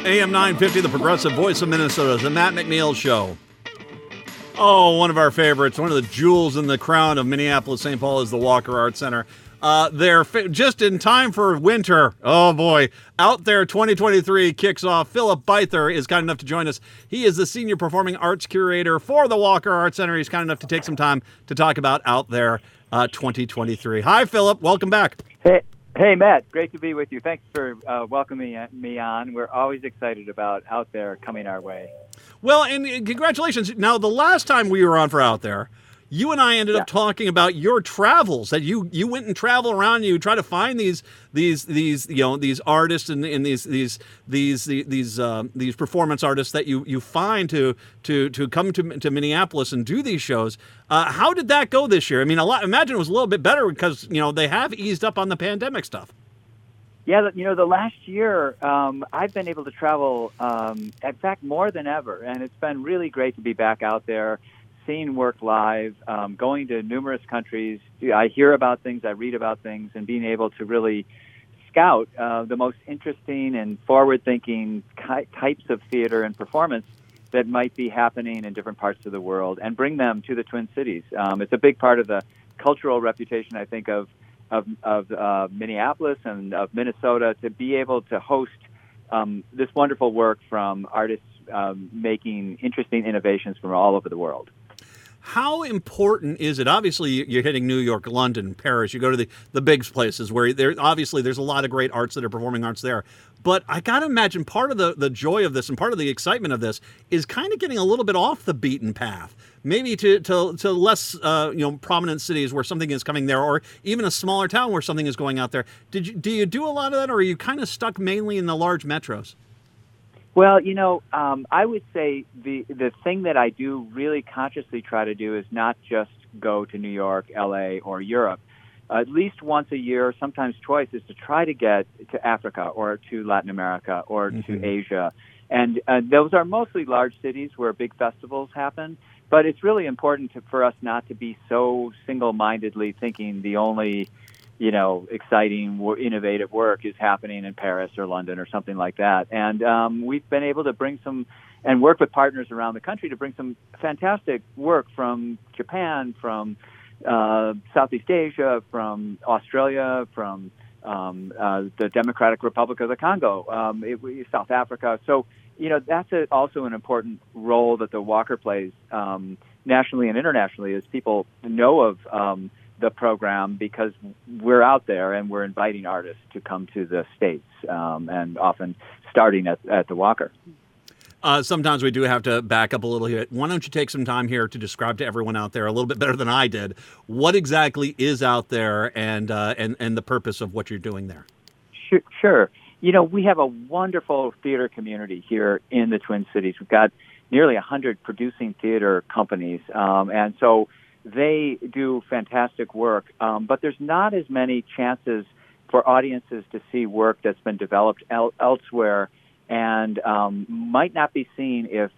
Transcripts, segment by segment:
AM 950, the progressive voice of Minnesota, the Matt McNeil Show. Oh, one of our favorites, one of the jewels in the crown of Minneapolis, St. Paul is the Walker Art Center. They're just in time for winter. Oh, boy. Out There 2023 kicks off. Philip Beither is kind enough to join us. He is the Senior Performing Arts Curator for the Walker Art Center. He's kind enough to take some time to talk about Out There 2023. Hi, Philip. Welcome back. Hey, Matt. Great to be with you. Thanks for welcoming me on. We're always excited about Out There coming our way. Well, and congratulations. Now, the last time we were on for Out There, you and I ended up talking about your travels, that you went and travel around and you try to find these artists and these performance artists that you find to come to Minneapolis and do these shows. How did that go this year? I mean, imagine it was a little bit better because they have eased up on the pandemic stuff. Yeah, the last year I've been able to travel, in fact, more than ever, and it's been really great to be back out there, seeing work live, going to numerous countries. I hear about things, I read about things, and being able to really scout the most interesting and forward-thinking types of theater and performance that might be happening in different parts of the world and bring them to the Twin Cities. It's a big part of the cultural reputation, I think, of Minneapolis and of Minnesota to be able to host this wonderful work from artists making interesting innovations from all over the world. How important is it? Obviously, you're hitting New York, London, Paris. You go to the big places where there's a lot of great arts that are performing arts there. But I got to imagine part of the joy of this and part of the excitement of this is kind of getting a little bit off the beaten path, maybe to less prominent cities where something is coming there, or even a smaller town where something is going out there. Do you do a lot of that, or are you kind of stuck mainly in the large metros? Well, I would say the thing that I do really consciously try to do is not just go to New York, L.A., or Europe. At least once a year, sometimes twice, is to try to get to Africa or to Latin America or to Asia. And those are mostly large cities where big festivals happen. But it's really important for us not to be so single-mindedly thinking the only exciting, innovative work is happening in Paris or London or something like that. And we've been able to bring and work with partners around the country to bring some fantastic work from Japan, from Southeast Asia, from Australia, from the Democratic Republic of the Congo, South Africa. So, that's also an important role that the Walker plays nationally and internationally, as people know of the program, because we're out there and we're inviting artists to come to the States, and often starting at the Walker. Sometimes we do have to back up a little bit. Why don't you take some time here to describe to everyone out there a little bit better than I did what exactly is Out There and the purpose of what you're doing there? Sure. We have a wonderful theater community here in the Twin Cities. We've got nearly 100 producing theater companies, and so they do fantastic work, but there's not as many chances for audiences to see work that's been developed elsewhere and might not be seen if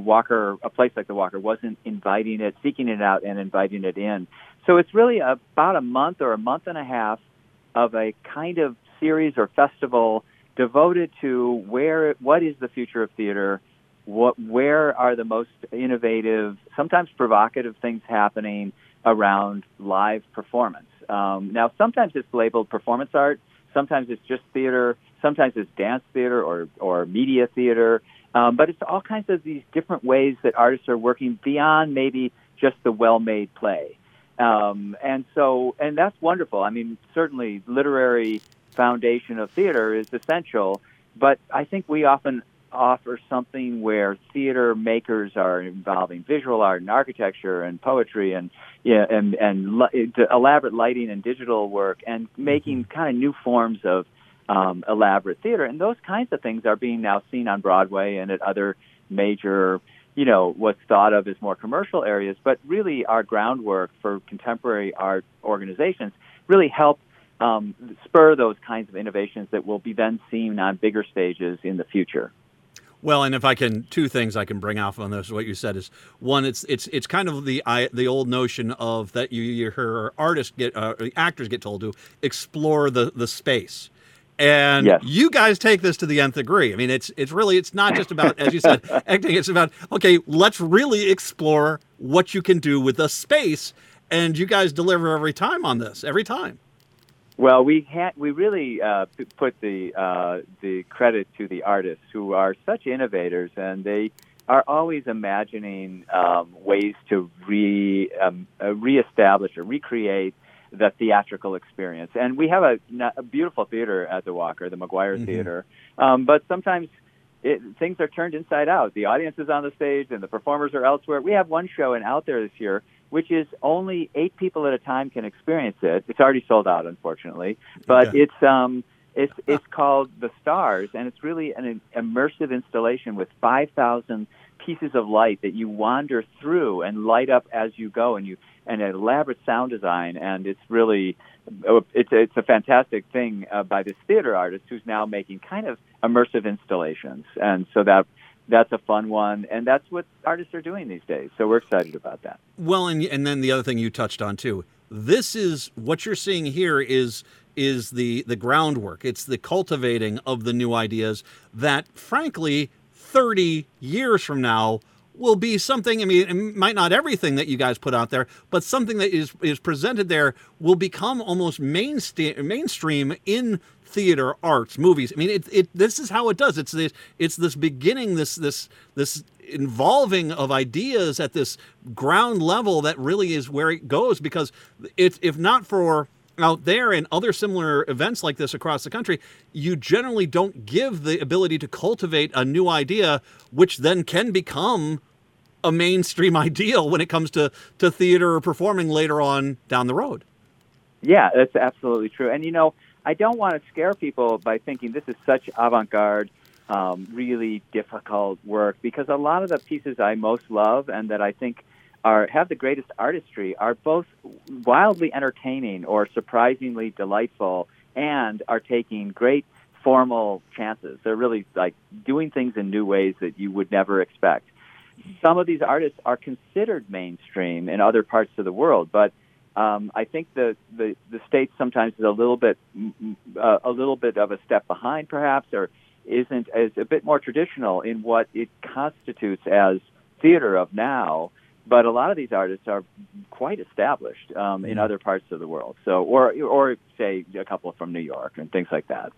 a place like the Walker wasn't inviting it, seeking it out, and inviting it in. So it's really about a month or a month and a half of a kind of series or festival devoted to what is the future of theater, where are the most innovative, sometimes provocative things happening around live performance. Now, sometimes it's labeled performance art, sometimes it's just theater, sometimes it's dance theater or media theater, but it's all kinds of these different ways that artists are working beyond maybe just the well-made play. And that's wonderful. I mean, certainly literary foundation of theater is essential, but I think we often offer something where theater makers are involving visual art and architecture and poetry and elaborate lighting and digital work and making kind of new forms of elaborate theater. And those kinds of things are being now seen on Broadway and at other major, what's thought of as more commercial areas, but really our groundwork for contemporary art organizations really help spur those kinds of innovations that will be then seen on bigger stages in the future. Well, and if I can, two things I can bring off on this. What you said is, one, it's kind of the old notion of that you hear actors get told to explore the space. And Yes. you guys take this to the nth degree. I mean, it's not just about, as you said, acting. It's about, okay, let's really explore what you can do with the space. And you guys deliver every time on this, every time. Well, we really put the credit to the artists, who are such innovators, and they are always imagining ways to reestablish or recreate the theatrical experience. And we have a beautiful theater at the Walker, the McGuire Theater, but sometimes things are turned inside out. The audience is on the stage and the performers are elsewhere. We have one show in Out There this year, which is only 8 people at a time can experience it. It's already sold out, unfortunately, but it's called The Stars, and it's really an immersive installation with 5,000 pieces of light that you wander through and light up as you go, and an elaborate sound design, and it's really it's a fantastic thing by this theater artist who's now making kind of immersive installations, and so that's a fun one, and that's what artists are doing these days. So we're excited about that. Well, and then the other thing you touched on too. This is what you're seeing here is the groundwork. It's the cultivating of the new ideas that, frankly, 30 years from now will be something. I mean, it might not everything that you guys put out there, but something that is presented there will become almost mainstream in theater, arts, movies. I mean, this is how it does. It's this beginning, this involving of ideas at this ground level that really is where it goes. Because if not for out there and other similar events like this across the country, you generally don't give the ability to cultivate a new idea, which then can become a mainstream ideal when it comes to theater or performing later on down the road. Yeah, that's absolutely true. And, I don't want to scare people by thinking this is such avant-garde, really difficult work, because a lot of the pieces I most love and that I think have the greatest artistry are both wildly entertaining or surprisingly delightful and are taking great formal chances. They're really like doing things in new ways that you would never expect. Some of these artists are considered mainstream in other parts of the world, but I think the States sometimes is a little bit of a step behind, perhaps, or is a bit more traditional in what it constitutes as theater of now. But a lot of these artists are quite established in other parts of the world. So, or say a couple from New York and things like that.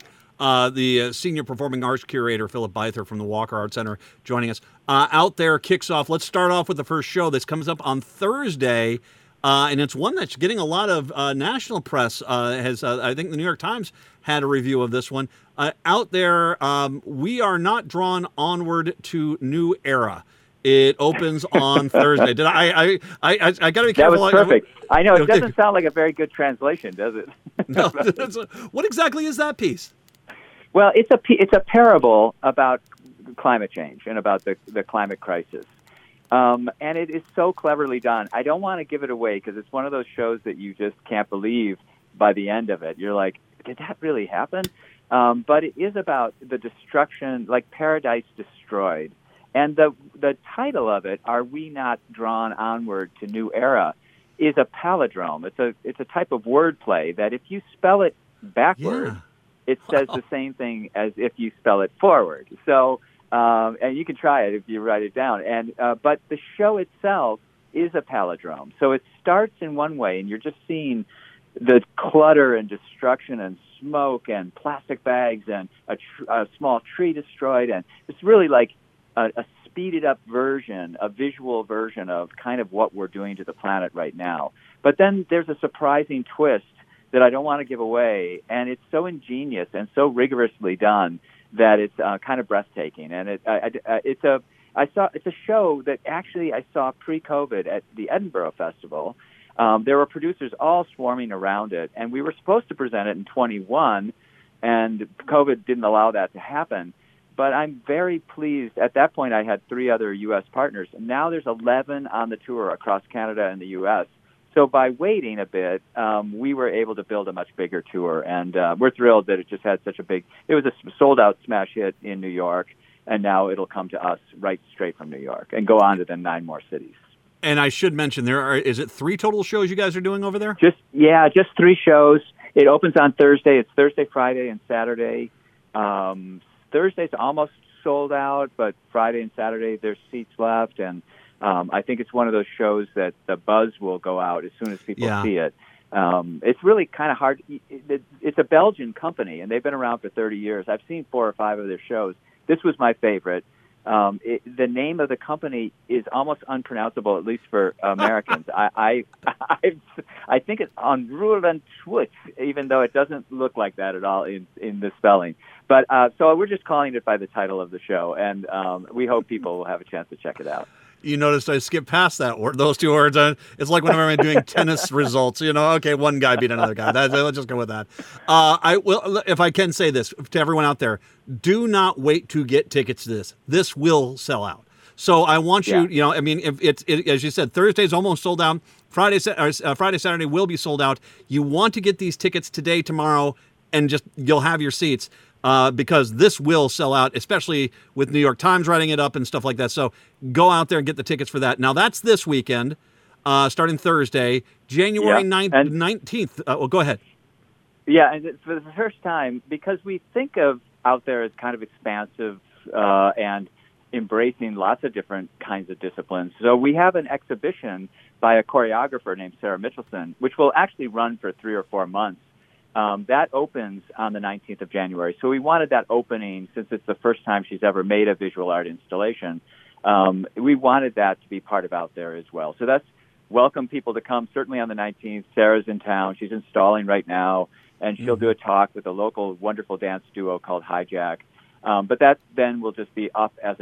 The Senior Performing Arts Curator, Philip Byther from the Walker Art Center, joining us. Out There kicks off. Let's start off with the first show. This comes up on Thursday, and it's one that's getting a lot of national press. I think the New York Times had a review of this one. Out There, we are not drawn onward to new era. It opens on Thursday. Did I got to be careful. That was perfect. I know it doesn't sound like a very good translation, does it? No. What exactly is that piece? Well, it's a parable about climate change and about the climate crisis, and it is so cleverly done. I don't want to give it away because it's one of those shows that you just can't believe by the end of it. You're like, did that really happen? But it is about the destruction, like Paradise Destroyed. And the title of it, Are We Not Drawn Onward to New Era, is a palindrome. It's a type of wordplay that if you spell it backwards, it says the same thing as if you spell it forward. So, and you can try it if you write it down. And but the show itself is a palindrome. So it starts in one way, and you're just seeing the clutter and destruction and smoke and plastic bags and a small tree destroyed, and it's really like a speeded up version, a visual version of kind of what we're doing to the planet right now. But then there's a surprising twist that I don't want to give away, and it's so ingenious and so rigorously done that it's kind of breathtaking. And it's a show that actually I saw pre-COVID at the Edinburgh Festival. There were producers all swarming around it, and we were supposed to present it in 21, and COVID didn't allow that to happen. But I'm very pleased. At that point, I had 3 other U.S. partners. And now there's 11 on the tour across Canada and the U.S. So by waiting a bit, we were able to build a much bigger tour. And we're thrilled that it just had such a big – it was a sold-out smash hit in New York, and now it'll come to us right straight from New York and go on to then 9 more cities. And I should mention, is it 3 total shows you guys are doing over there? Just 3 shows. It opens on Thursday. It's Thursday, Friday, and Saturday. Thursday's almost sold out, but Friday and Saturday there's seats left, and I think it's one of those shows that the buzz will go out as soon as people see it. It's really kind of hard. It's a Belgian company, and they've been around for 30 years. I've seen 4 or 5 of their shows. This was my favorite. The name of the company is almost unpronounceable, at least for Americans. I think it's Onroerend Twit, even though it doesn't look like that at all in the spelling. But so we're just calling it by the title of the show, and we hope people will have a chance to check it out. You noticed I skipped past those 2 words. It's like whenever I'm doing tennis results, okay, one guy beat another guy. Let's just go with that. I will, if I can say this to everyone out there, do not wait to get tickets to this. This will sell out. So I want you, if it's as you said, Thursday's almost sold out. Friday, Saturday will be sold out. You want to get these tickets today, tomorrow, and you'll have your seats. Because this will sell out, especially with New York Times writing it up and stuff like that. So go out there and get the tickets for that. Now, that's this weekend, starting Thursday, January 19th. Well, go ahead. Yeah, and for the first time, because we think of out there as kind of expansive and embracing lots of different kinds of disciplines. So we have an exhibition by a choreographer named Sarah Mitchelson, which will actually run for 3 or 4 months. That opens on the 19th of January. So we wanted that opening, since it's the first time she's ever made a visual art installation. We wanted that to be part of Out There as well. So that's welcome people to come, certainly on the 19th. Sarah's in town. She's installing right now, and she'll do a talk with a local wonderful dance duo called Hijack. But that then will just be up as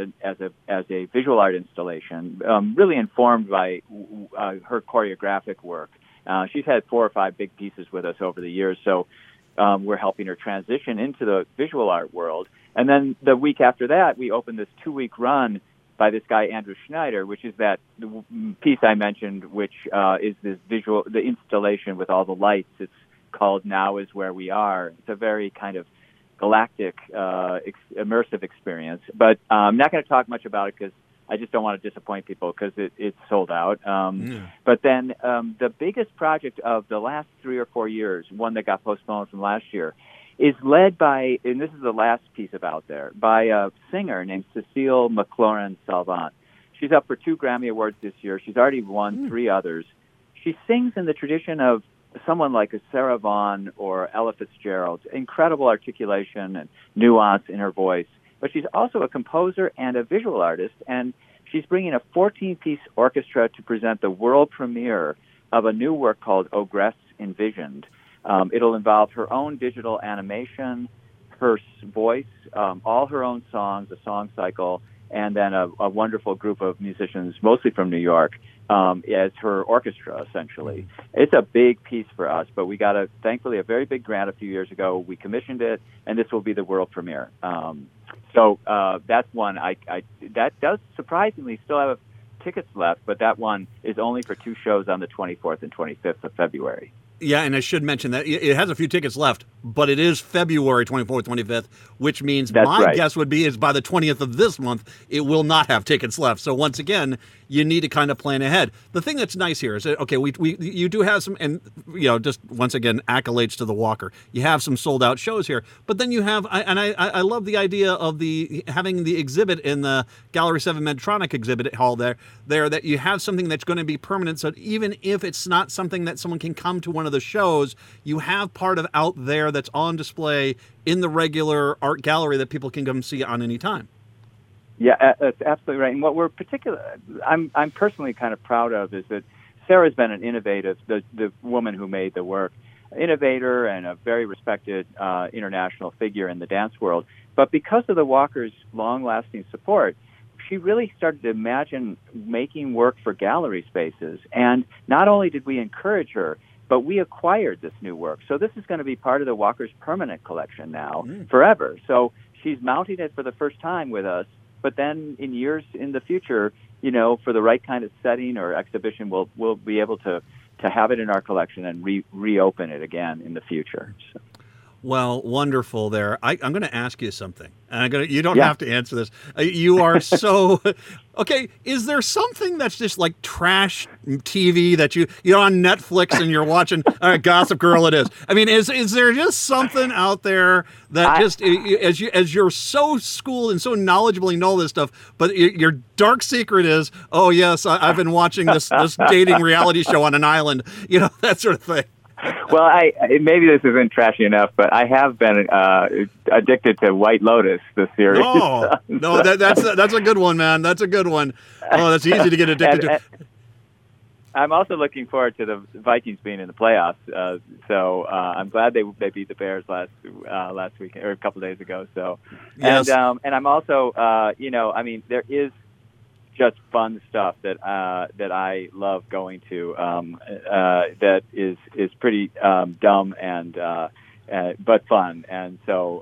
a visual art installation, really informed by her choreographic work. She's had 4 or 5 big pieces with us over the years, so we're helping her transition into the visual art world. And then the week after that, we open this 2-week run by this guy, Andrew Schneider, which is that piece I mentioned, which is the installation with all the lights. It's called Now Is Where We Are. It's a very kind of galactic, immersive experience. But I'm not going to talk much about it because I just don't want to disappoint people because it's sold out. But then the biggest project of the last 3 or 4 years, one that got postponed from last year, is led by, and this is the last piece of Out There, by a singer named Cecile McLaurin-Salvant. She's up for 2 Grammy Awards this year. She's already won 3 others. She sings in the tradition of someone like a Sarah Vaughan or Ella Fitzgerald. Incredible articulation and nuance in her voice. But she's also a composer and a visual artist, and she's bringing a 14-piece orchestra to present the world premiere of a new work called Ogress Envisioned. It'll involve her own digital animation, her voice, all her own songs, a song cycle, and then a wonderful group of musicians, mostly from New York, as her orchestra, essentially. It's a big piece for us, but we got, thankfully, a very big grant a few years ago. We commissioned it, and this will be the world premiere. So that's one. That does surprisingly still have tickets left, but that one is only for 2 shows on the 24th and 25th of February. Yeah, and I should mention that it has a few tickets left, but it is February 24th, 25th, which means guess would be is by the 20th of this month, it will not have tickets left. So once again, you need to kind of plan ahead. The thing that's nice here is that, okay, you do have some, and just once again, accolades to the Walker. You have some sold out shows here, but then you have, I love the idea of having the exhibit in the Gallery 7 Medtronic exhibit hall there that you have something that's going to be permanent. So even if it's not something that someone can come to one of the shows, you have part of Out There that's on display in the regular art gallery that people can come see on any time. Yeah, that's absolutely right. And what I'm personally kind of proud of is that Sarah's been an innovative, the woman who made the work, innovator and a very respected international figure in the dance world. But because of the Walkers' long-lasting support, she really started to imagine making work for gallery spaces. And not only did we encourage her, but we acquired this new work. So this is going to be part of the Walker's permanent collection now, forever. So she's mounting it for the first time with us. But then in years in the future, for the right kind of setting or exhibition, we'll be able to have it in our collection and reopen it again in the future. So. Well, wonderful there. I'm going to ask you something. And you don't Yeah. have to answer this. You are so okay. Is there something that's just like trash TV that you're on Netflix and you're watching? Gossip Girl, it is. I mean, is there just something out there that as you're so schooled and so knowledgeable, you know this stuff, but your dark secret is, oh yes, I've been watching this dating reality show on an island, that sort of thing. Well, maybe this isn't trashy enough, but I have been addicted to White Lotus, the series. No, that's a good one, man. That's a good one. Oh, that's easy to get addicted to. I'm also looking forward to the Vikings being in the playoffs. So I'm glad they beat the Bears last weekend or a couple days ago. So, yes. And I'm also, there is just fun stuff that I love going to. That is pretty dumb and but fun. And so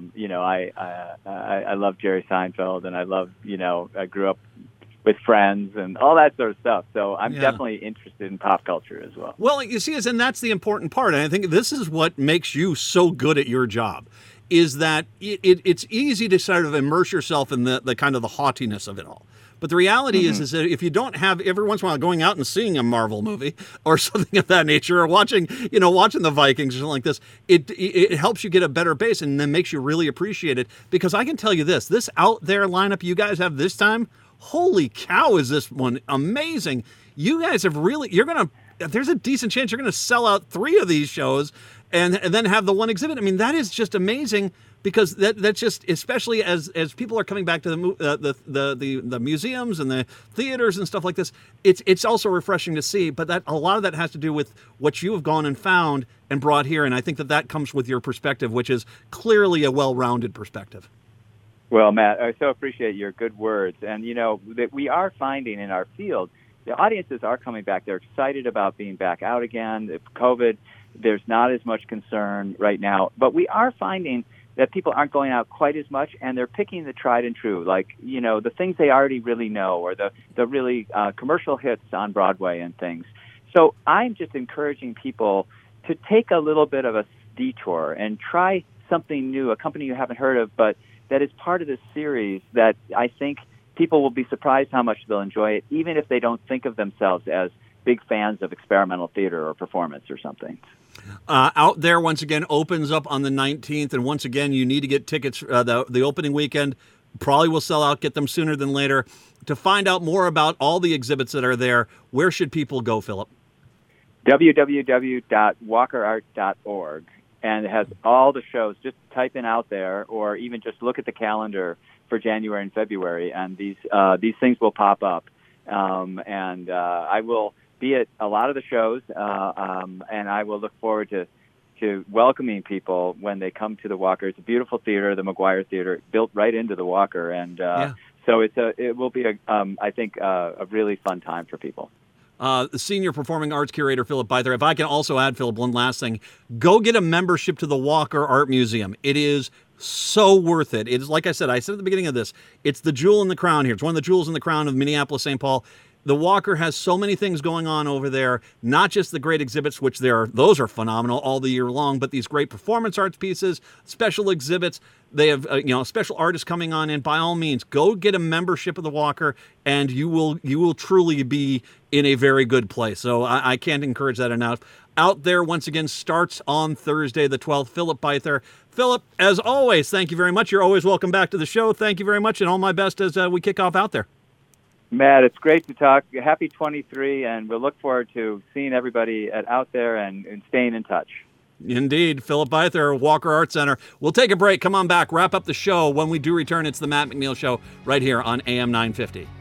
I love Jerry Seinfeld, and I love I grew up with Friends and all that sort of stuff. So I'm definitely interested in pop culture as well. Well, you see, and that's the important part. And I think this is what makes you so good at your job, is that it's easy to sort of immerse yourself in the kind of the haughtiness of it all. But the reality is that if you don't have every once in a while going out and seeing a Marvel movie or something of that nature, or watching the Vikings or something like this, it helps you get a better base and then makes you really appreciate it. Because I can tell you this out there lineup you guys have this time, holy cow, is this one amazing. You guys have there's a decent chance you're going to sell out 3 of these shows and then have the one exhibit. I mean, that is just amazing. Because that's just, especially as people are coming back to the museums and the theaters and stuff like this, it's also refreshing to see. But that a lot of that has to do with what you have gone and found and brought here, and I think that comes with your perspective, which is clearly a well-rounded perspective. Well, Matt, I so appreciate your good words, and that we are finding in our field, the audiences are coming back. They're excited about being back out again. COVID, there's not as much concern right now, but we are finding that people aren't going out quite as much, and they're picking the tried and true, like, the things they already really know, or the really commercial hits on Broadway and things. So I'm just encouraging people to take a little bit of a detour and try something new, a company you haven't heard of, but that is part of this series that I think people will be surprised how much they'll enjoy it, even if they don't think of themselves as big fans of experimental theater or performance or something. Out There, once again, opens up on the 19th. And once again, you need to get tickets. The opening weekend probably will sell out. Get them sooner than later. To find out more about all the exhibits that are there, where should people go, Philip? www.walkerart.org. And it has all the shows. Just type in Out There, or even just look at the calendar for January and February, and these things will pop up. And I will be at a lot of the shows, and I will look forward to welcoming people when they come to the Walker. It's a beautiful theater, the McGuire Theater, built right into the Walker, and so it will be I think a really fun time for people. The Senior Performing Arts Curator, Philip Beither. If I can also add, Philip, one last thing. Go get a membership to the Walker Art Museum. It is so worth it. It is, like I said at the beginning of this, it's the jewel in the crown here. It's one of the jewels in the crown of Minneapolis, St. Paul. The Walker has so many things going on over there, not just the great exhibits, which those are phenomenal all the year long, but these great performance arts pieces, special exhibits. They have special artists coming on in. By all means, go get a membership of the Walker, and you will truly be in a very good place. So I can't encourage that enough. Out There, once again, starts on Thursday the 12th. Philip Beither. Philip, as always, thank you very much. You're always welcome back to the show. Thank you very much, and all my best as we kick off Out There. Matt, it's great to talk. Happy 23, and we'll look forward to seeing everybody Out There and staying in touch. Indeed. Philip Beither, Walker Art Center. We'll take a break. Come on back. Wrap up the show. When we do return, it's the Matt McNeil Show right here on AM 950.